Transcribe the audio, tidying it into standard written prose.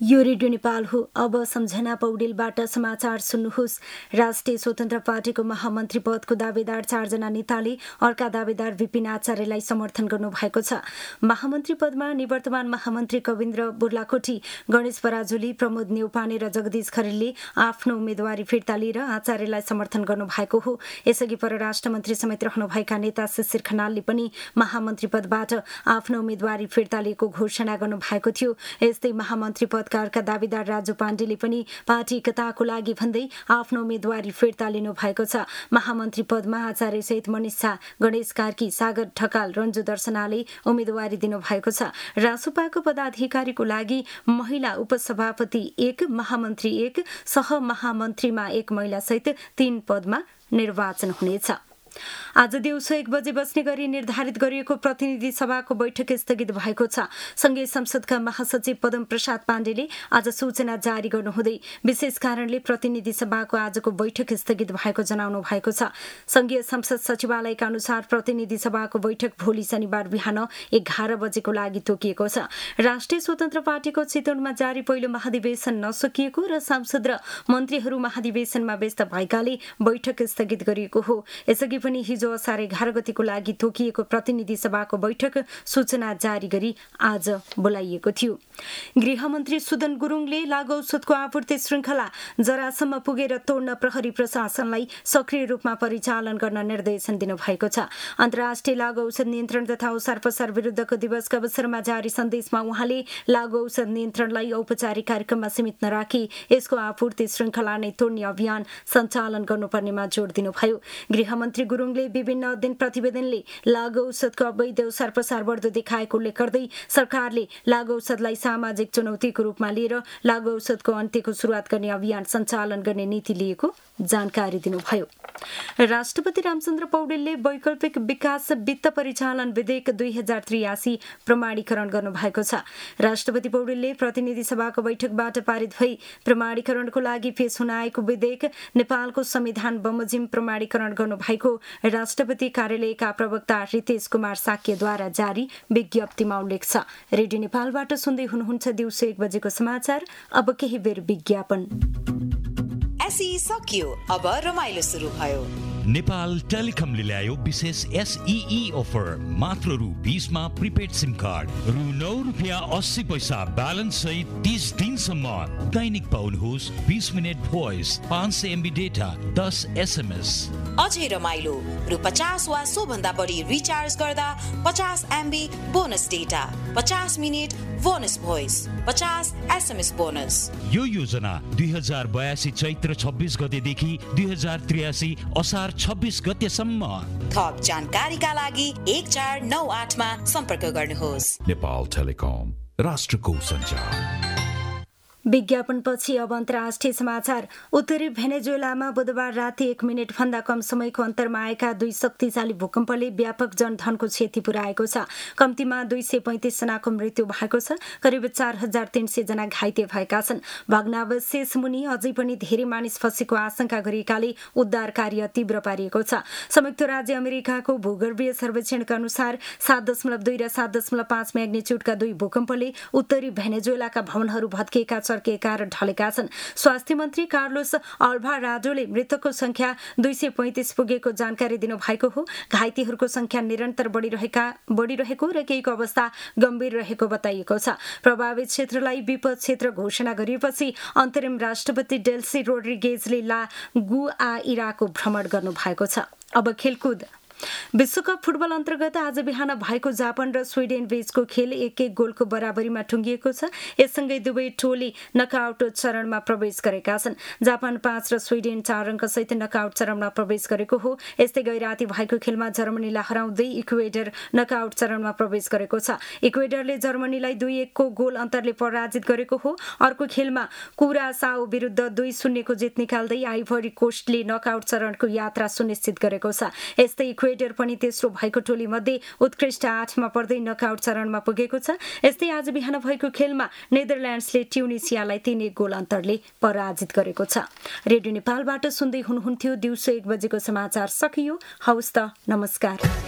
यो रेडियो नेपाल हो। अब सम्झना पौडेलबाट समाचार सुन्नुहोस्। राष्ट्रिय स्वतन्त्र पार्टीको महामन्त्री पदको दावेदार 4 जना नेताले अर्का दावेदार विपिन आचार्यलाई समर्थन गर्नुभएको छ। महामन्त्री पदमा निवर्तमान महामन्त्री कविन्द्र बुर्लाकोटी, गणेश पराजुली, प्रमोद न्यौपाने र जगदीश खरेलले आफ्नो उम्मेदवारी फिर्ता लिएर आचार्यलाई समर्थन गर्नुभएको हो। यसअघि परराष्ट्र मन्त्री समेत रहनुभएका नेता शिशिर खनालले पनि महामन्त्री पदबाट आफ्नो उम्मेदवारी फिर्ता लिएको घोषणा गर्नुभएको थियो। यस्तै महामन्त्री पदका दावेदार राजु पाण्डेले पनि पार्टी एकताको लागि भन्दै आफ्नो उम्मेदवारी फिर्ता लिनु भएको छ। महामन्त्री पदमा आचार्य सहित मनिष झा, गणेश कार्की, सागर ढकाल, रञ्जु दर्शनाले उम्मेदवारी दिनुभएको छ। रासुपाको पदाधिकारीको लागि महिला उपसभापति 1, महामन्त्री 1, सहमहामन्त्रीमा 1 महिला सहित 3 पदमा निर्वाचन हुनेछ। आज दिउँसो 1 बजे बस्ने गरी निर्धारित गरिएको प्रतिनिधि सभाको बैठक स्थगित भएको छ। संघीय संसदका महासचिव पदम प्रसाद पाण्डेले आज सूचना जारी गर्नुहुँदै विशेष कारणले प्रतिनिधि सभाको आजको बैठक स्थगित भएको जनाउनु भएको छ। संघीय संसद सचिवालयका अनुसार प्रतिनिधि सभाको बैठक भोलि शनिबार बिहान 11 बजेको लागि तोकिएको छ। राष्ट्रिय स्वतन्त्र पार्टीको चितवनमा जारी पहिलो महाधिवेशन नसकिएको र सांसद र मन्त्रीहरू महाधिवेशनमा व्यस्त भएकाले बैठक स्थगित गरिएको हो। यसअघि पनि हिजो असार 11 गतिको लागि तोकिएको प्रतिनिधि सभाको बैठक सूचना जारी गरी आज बोलाइएको थियो। गृहमन्त्री सुदन गुरुङले लागु औषधको आपूर्ति श्रृङ्खला जरासम्म पुगेर तोड्न प्रहरी प्रशासनलाई सक्रिय रूपमा परिचालन गर्न निर्देशन दिनुभएको छ। अन्तर्राष्ट्रिय लागु औषध नियन्त्रण तथा ओसार पसार विरुद्धको दिवसका अवसरमा जारी सन्देशमा उहाँले लागु औषध नियन्त्रणलाई औपचारिक कार्यक्रममा सीमित नराखी यसको आपूर्ति श्रृङ्खला नै तोड्ने अभियान सञ्चालन गर्नुपर्नेमा जोड दिनुभयो। गृहमन्त्री गुरुङले विभिन्न अध्ययन प्रतिवेदनले लागु औषधको अवैध ओसार पसार बढ्दो देखाएको उल्लेख गर्दै सरकारले लागु औषधलाई सामाजिक चुनौतीको रूपमा लिएर लागु औषधको अन्त्यको सुरुवात गर्ने अभियान सञ्चालन गर्ने नीति लिएको जानकारी दिनुभयो। राष्ट्रपति रामचन्द्र पौडेलले वैकल्पिक विकास वित्त परिचालन विधेयक 2083 प्रमाणीकरण गर्नुभएको छ। राष्ट्रपति पौडेलले प्रतिनिधि सभाको बैठकबाट पारित भई प्रमाणीकरणको लागि पेश हुन आएको विधेयक नेपालको संविधान बमोजिम प्रमाणीकरण गर्नुभएको राष्ट्रपति कार्यालयका प्रवक्ता रितेश कुमार साक्यद्वारा जारी विज्ञप्तिमा उल्लेख छ। रेडियो नेपालबाट सुन्दै हुनुहुन्छ दिउँसो 1 बजेको समाचार। अब केही बेर विज्ञापन। एसई सकियो, अब रमाइलो सुरु भयो। नेपाल टेलिकमले ल्यायो विशेष SEE अफर। मात्र रु 20 मा प्रिपेड सिम कार्ड, रु 9.80 ब्यालेन्स सहित 30 दिनसम्म। दैनिक पाउनुहोस् 20 minute voice, 500 MB data, 10 SMS। अझै रमाइलो, रु 50 वा सोभन्दा बढी रिचार्ज गर्दा 50 MB bonus data, 50 minute bonus voice, 50 SMS bonus. यो योजना 2082 चैत्र 26 गतेदेखि 2083 असार 26 गतेसम्म। थप जानकारीका लागि 1498 मा सम्पर्क गर्नुहोस्। नेपाल टेलिकम, राष्ट्रको सञ्चार। विज्ञापनपछि अब अन्तर्राष्ट्रिय समाचार। उत्तरी भेनेजुएलामा बुधबार राति 1 मिनट भन्दा कम समयको अन्तरमा आएका 2 शक्तिशाली भूकम्पले व्यापक जनधनको क्षति पुर्याएको छ। कम्तीमा 235 जनाको मृत्यु भएको छ। करिब 4300 जना घाइते भएका छन्। भग्नावशेष मुनि अझै पनि धेरै मानिस फँसेको आशंका गरिएकाले उद्धार कार्य तीव्र पारिएको छ। संयुक्त राज्य अमेरिकाको भूगर्भीय सर्वेक्षणका अनुसार 7.2 र 7.5 म्याग्निच्युडका 2 भूकम्पले उत्तरी भेनेजुएलाका भवनहरू भत्किएका चर्किएका र ढलेका छन्। स्वास्थ्य मन्त्री कार्लोस अल्भाराडोले मृतकको संख्या 235 पुगेको जानकारी दिनुभएको हो। घाइतेहरूको संख्या निरन्तर बढिरहेको र केहीको अवस्था गम्भीर रहेको बताइएको छ। प्रभावित क्षेत्रलाई विपद क्षेत्र घोषणा गरिएपछि अन्तरिम राष्ट्रपति डेल्सी रोड्रिगेजले ला गुआइराको भ्रमण गर्नुभएको छ। अब खेलकुद। विश्वकप फुटबल अन्तर्गत आज बिहान भएको जापान र स्विडेन बीचको खेल 1-1 गोलको बराबरीमा टुङ्गिएको छ। यससँगै दुवै टोली नकआउट चरणमा प्रवेश गरेका छन्। जापान 5 र स्विडेन 4 अङ्कसहित नकआउट चरणमा प्रवेश गरेको हो। यस्तै गैराती भएको खेलमा जर्मनीलाई हराउँदै इक्वेडर नकआउट चरणमा प्रवेश गरेको छ। इक्वेडरले जर्मनीलाई 2-1 को गोल अन्तरले पराजित गरेको हो। अर्को खेलमा कुरासाओ विरुद्ध 2-0 को जित निकाल्दै आइभरी कोस्टले नकआउट चरणको यात्रा सुनिश्चित गरेको छ। यस्तै इक्वेडर पनि तेस्रो भएको टोली मध्ये उत्कृष्ट 8 मा पर्दै नकआउट चरणमा पुगेको छ। यस्तै आज बिहान भएको खेलमा नेदरल्यान्ड्सले ट्युनिसियालाई 3-1 गोल अन्तरले पराजित गरेको छ। रेडियो नेपालबाट सुन्दै हुनुहुन्थ्यो दिउँसो 1 बजेको समाचार सकियो। हवस् त, नमस्कार।